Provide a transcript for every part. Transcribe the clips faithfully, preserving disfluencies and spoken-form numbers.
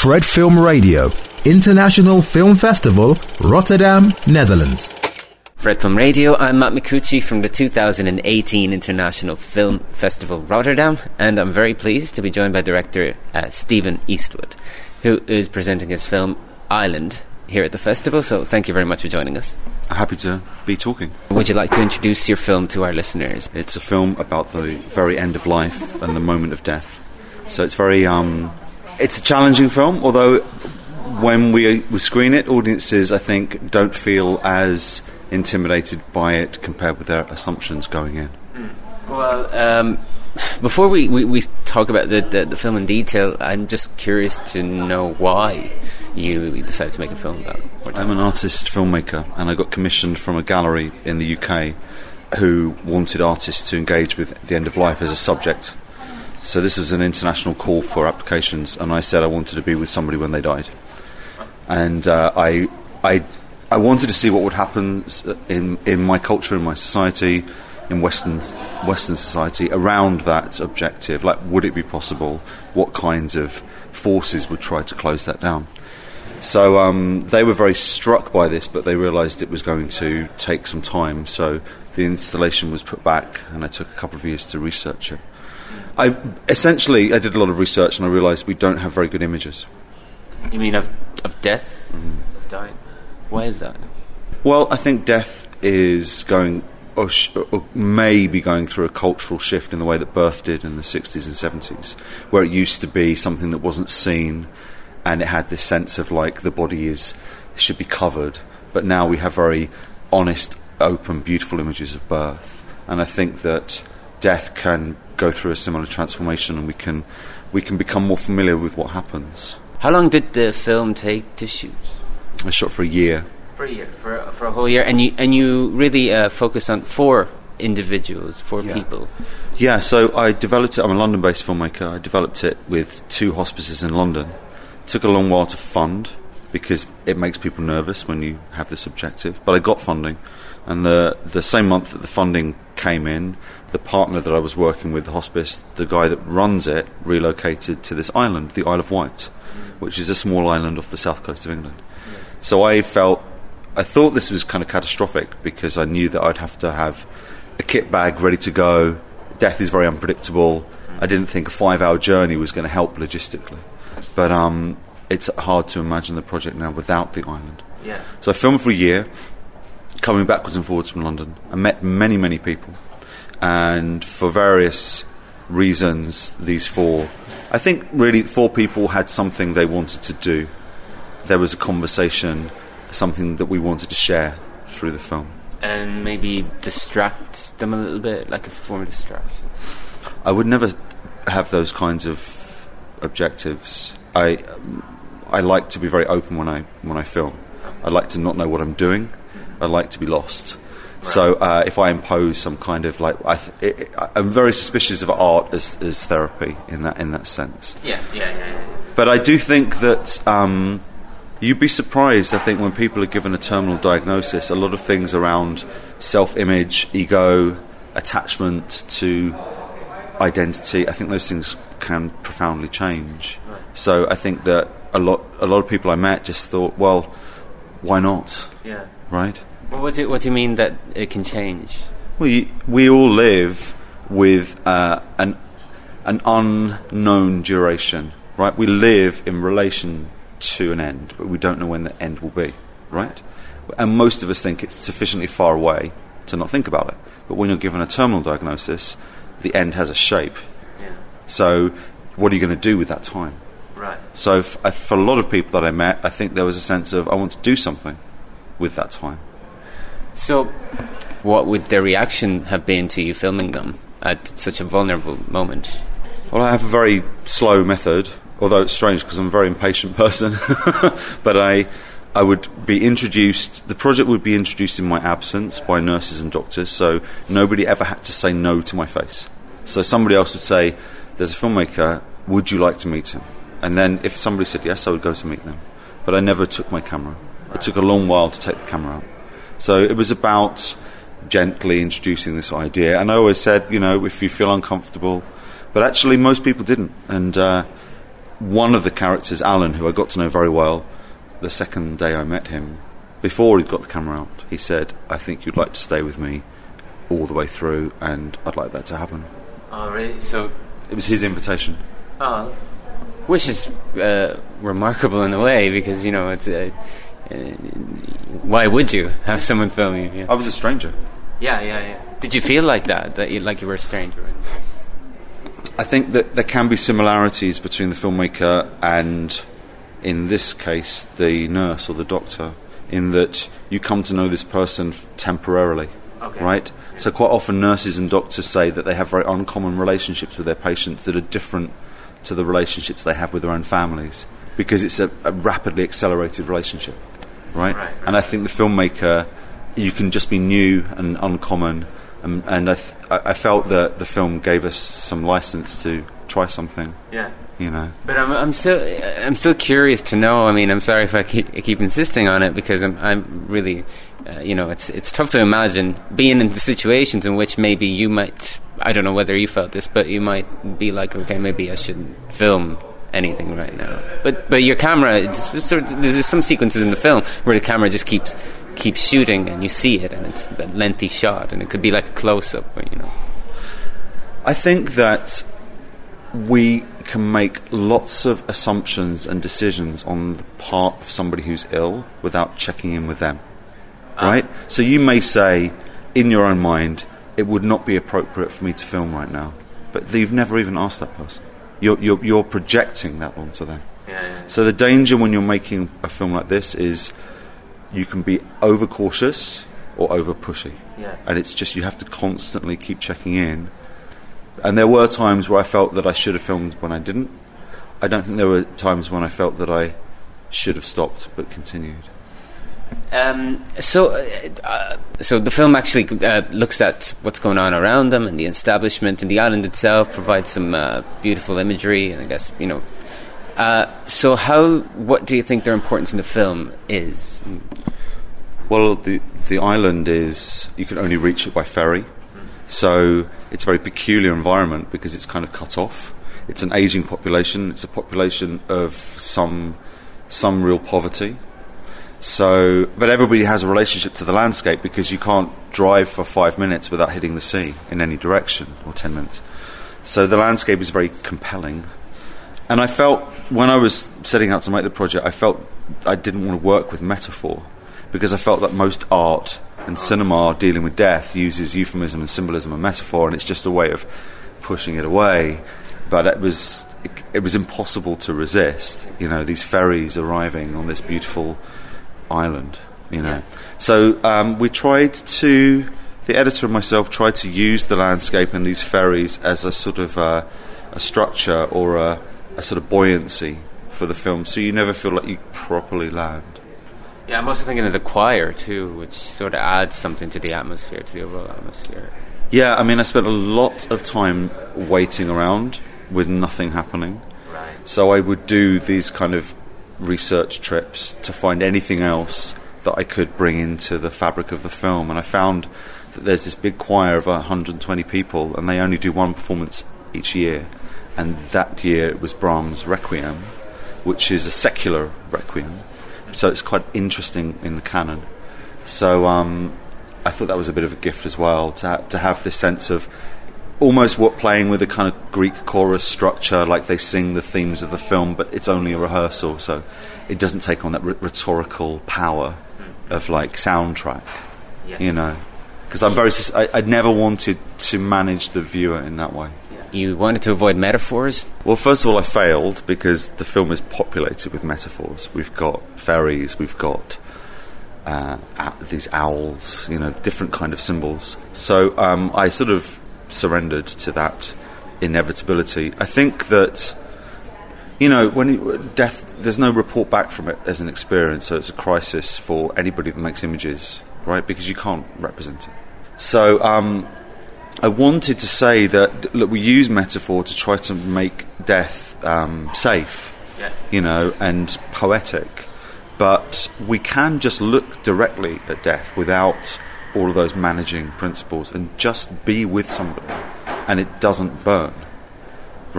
Fred Film Radio, International Film Festival, Rotterdam, Netherlands. Fred Film Radio, I'm Matt Micucci from the two thousand eighteen International Film Festival, Rotterdam, and I'm very pleased to be joined by director uh, Stephen Eastwood, who is presenting his film Island here at the festival, so thank you very much for joining us. Happy to be talking. Would you like to introduce your film to our listeners? It's a film about the very end of life and the moment of death. So it's very, um, it's a challenging film, although when we, we screen it, audiences, I think, don't feel as intimidated by it compared with their assumptions going in. Mm. Well, um, before we, we, we talk about the, the, the film in detail, I'm just curious to know why you decided to make a film about it. I'm an artist filmmaker, and I got commissioned from a gallery in the U K who wanted artists to engage with the end of life as a subject. So this was an international call for applications, and I said I wanted to be with somebody when they died. And uh, I, I, I wanted to see what would happen in in my culture, in my society, in Western Western society around that objective. Like, would it be possible? What kinds of forces would try to close that down? So um, they were very struck by this, but they realised it was going to take some time. So the installation was put back, and I took a couple of years to research it. I essentially I did a lot of research, and I realised we don't have very good images. You mean of of death, mm. of dying? Why is that? Well, I think death is going, or, sh- or may be going through a cultural shift in the way that birth did in the sixties and seventies, where it used to be something that wasn't seen, and it had this sense of like the body is should be covered. But now we have very honest, open, beautiful images of birth, and I think that death can go through a similar transformation, and we can we can become more familiar with what happens. How long did the film take to shoot? I shot for a year. For a year, for a, for a whole year, and you and you really uh, focused on four individuals, four yeah. people. Yeah, so I developed it. I'm a London-based filmmaker. I developed it with two hospices in London. It took a long while to fund because it makes people nervous when you have this objective. But I got funding, and the the same month that the funding came in, the partner that I was working with, the hospice, the guy that runs it, relocated to this island, the Isle of Wight, which is a small island off the south coast of England. Yeah. So I felt, I thought this was kind of catastrophic because I knew that I'd have to have a kit bag ready to go. Death is very unpredictable. Mm. I didn't think a five-hour journey was going to help logistically. But um, it's hard to imagine the project now without the island. Yeah. So I filmed for a year, coming backwards and forwards from London. I met many, many people. And for various reasons, these four, I think really four people had something they wanted to do. There was a conversation, something that we wanted to share through the film. And maybe distract them a little bit, like a form of distraction. I would never have those kinds of objectives. I I like to be very open when I when I film. I like to not know what I'm doing. I like to be lost. Right. So uh, if I impose some kind of like, I th- it, it, I'm very suspicious of art as, as therapy in that in that sense. Yeah, yeah, yeah. yeah. But I do think that um, you'd be surprised. I think when people are given a terminal diagnosis, a lot of things around self-image, ego, attachment to identity, I think those things can profoundly change. Right. So I think that a lot a lot of people I met just thought, well, why not? Yeah. Right? Well, what do, what do you mean that it can change? Well, you, we all live with uh, an an unknown duration, right? We live in relation to an end, but we don't know when the end will be, right? And most of us think it's sufficiently far away to not think about it. But when you're given a terminal diagnosis, the end has a shape. Yeah. So what are you going to do with that time? Right. So f- uh, for a lot of people that I met, I think there was a sense of, I want to do something with that time. So what would their reaction have been to you filming them at such a vulnerable moment? Well, I have a very slow method, although it's strange because I'm a very impatient person. But I I would be introduced, the project would be introduced in my absence by nurses and doctors, so nobody ever had to say no to my face. So somebody else would say, there's a filmmaker, would you like to meet him? And then if somebody said yes, I would go to meet them. But I never took my camera. It took a long while to take the camera out. So it was about gently introducing this idea. And I always said, you know, if you feel uncomfortable. But actually most people didn't. And uh, one of the characters, Alan, who I got to know very well, the second day I met him, before he'd got the camera out, he said, I think you'd like to stay with me all the way through, and I'd like that to happen. Oh, really? So it was his invitation. Oh, which is uh, remarkable in a way, because, you know, it's uh, uh, why would you have someone film you? Yeah. I was a stranger. Yeah, yeah, yeah. Did you feel like that, that you, like you were a stranger? I think that there can be similarities between the filmmaker and, in this case, the nurse or the doctor, in that you come to know this person f- temporarily, okay. right? So quite often nurses and doctors say that they have very uncommon relationships with their patients that are different to the relationships they have with their own families, because it's a, a rapidly accelerated relationship, right? Right, right? And I think the filmmaker, you can just be new and uncommon, and, and I, th- I felt that the film gave us some license to try something. Yeah. You know. But I'm, I'm still, I'm still curious to know. I mean, I'm sorry if I keep, I keep insisting on it, because I'm, I'm really, uh, you know, it's, it's tough to imagine being in the situations in which maybe you might. I don't know whether you felt this, but you might be like, okay, maybe I shouldn't film anything right now. But, but your camera, it's sort of, there's some sequences in the film where the camera just keeps, keeps shooting, and you see it, and it's a lengthy shot, and it could be like a close-up, you know. I think that we can make lots of assumptions and decisions on the part of somebody who's ill without checking in with them, ah. right? So you may say, in your own mind, it would not be appropriate for me to film right now, but you've never even asked that person. You're, you're, you're projecting that onto them. Yeah, yeah. So the danger when you're making a film like this is you can be over-cautious or over-pushy. Yeah. And it's just you have to constantly keep checking in. And there were times where I felt that I should have filmed when I didn't. I don't think there were times when I felt that I should have stopped but continued. Um, so, uh, so the film actually uh, looks at what's going on around them and the establishment, and the island itself provides some uh, beautiful imagery. And I guess, you know. Uh, so, how? What do you think their importance in the film is? Well, the the island is, you can only reach it by ferry. So it's a very peculiar environment because it's kind of cut off. It's an ageing population. It's a population of some some real poverty. So, but everybody has a relationship to the landscape because you can't drive for five minutes without hitting the sea in any direction, or ten minutes. So the landscape is very compelling. And I felt, when I was setting out to make the project, I felt I didn't want to work with metaphor, because I felt that most art and cinema dealing with death uses euphemism and symbolism and metaphor, and it's just a way of pushing it away. But it was it, it was impossible to resist, you know, these ferries arriving on this beautiful island, you know. So um, we tried to, the editor and myself tried to use the landscape and these ferries as a sort of uh, a structure or a, a sort of buoyancy for the film, so you never feel like you properly land. Yeah, I'm also thinking of the choir too, which sort of adds something to the atmosphere, to the overall atmosphere. Yeah, I mean, I spent a lot of time waiting around with nothing happening. Right. So I would do these kind of research trips to find anything else that I could bring into the fabric of the film. And I found that there's this big choir of one hundred twenty people, and they only do one performance each year. And that year it was Brahms' Requiem, which is a secular requiem. So it's quite interesting in the canon. So um, I thought that was a bit of a gift as well, to ha- to have this sense of almost what playing with a kind of Greek chorus structure, like they sing the themes of the film, but it's only a rehearsal, so it doesn't take on that r- rhetorical power of like soundtrack, yes. You know. Because I'm very, I, I never wanted to manage the viewer in that way. You wanted to avoid metaphors? Well, first of all, I failed because the film is populated with metaphors. We've got ferries, we've got uh, these owls, you know, different kind of symbols. So um, I sort of surrendered to that inevitability. I think that, you know, when you, death, there's no report back from it as an experience, so it's a crisis for anybody that makes images, right? Because you can't represent it. So um, I wanted to say that, look, we use metaphor to try to make death um, safe, yeah. you know, and poetic, but we can just look directly at death without all of those managing principles and just be with somebody, and it doesn't burn, right?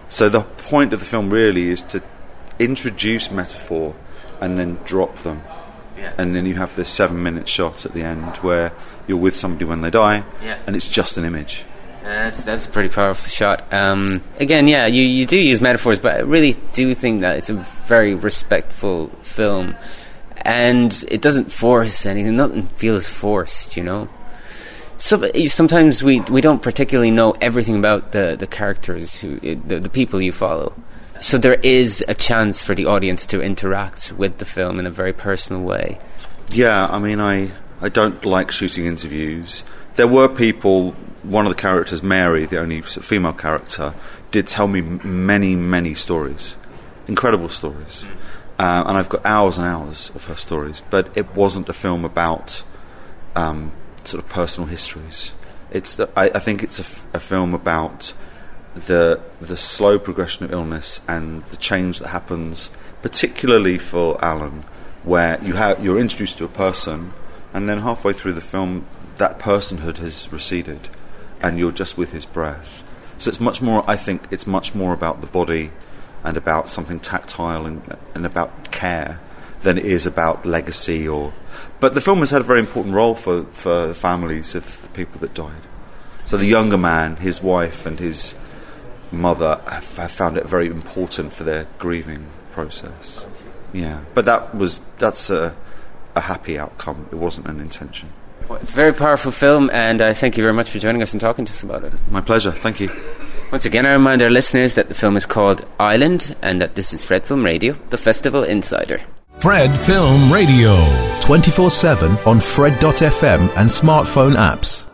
So the point of the film really is to introduce metaphor and then drop them. Yeah. And then you have this seven-minute shot at the end where you're with somebody when they die, yeah. and it's just an image. Uh, that's, that's a pretty powerful shot. Um, again, yeah, you, you do use metaphors, but I really do think that it's a very respectful film. And it doesn't force anything. Nothing feels forced, you know. So sometimes we we don't particularly know everything about the, the characters, who the, the people you follow. So there is a chance for the audience to interact with the film in a very personal way. Yeah, I mean, I, I don't like shooting interviews. There were people, one of the characters, Mary, the only sort of female character, did tell me many, many stories. Incredible stories. Uh, and I've got hours and hours of her stories. But it wasn't a film about um, sort of personal histories. It's the, I, I think it's a, f- a film about the the slow progression of illness and the change that happens, particularly for Alan, where you have you're introduced to a person, and then halfway through the film, that personhood has receded, and you're just with his breath. So it's much more. I think it's much more about the body and about something tactile and, and about care than it is about legacy or. But the film has had a very important role for, for the families of the people that died. So the younger man, his wife and his mother have, have found it very important for their grieving process. Yeah, but that was that's a, a happy outcome. It wasn't an intention. Well, it's a very powerful film, and I uh, thank you very much for joining us and talking to us about it. My pleasure, thank you. Once again, I remind our listeners that the film is called Island, and that this is Fred Film Radio, the Festival Insider. Fred Film Radio. twenty-four seven on Fred dot f m and smartphone apps.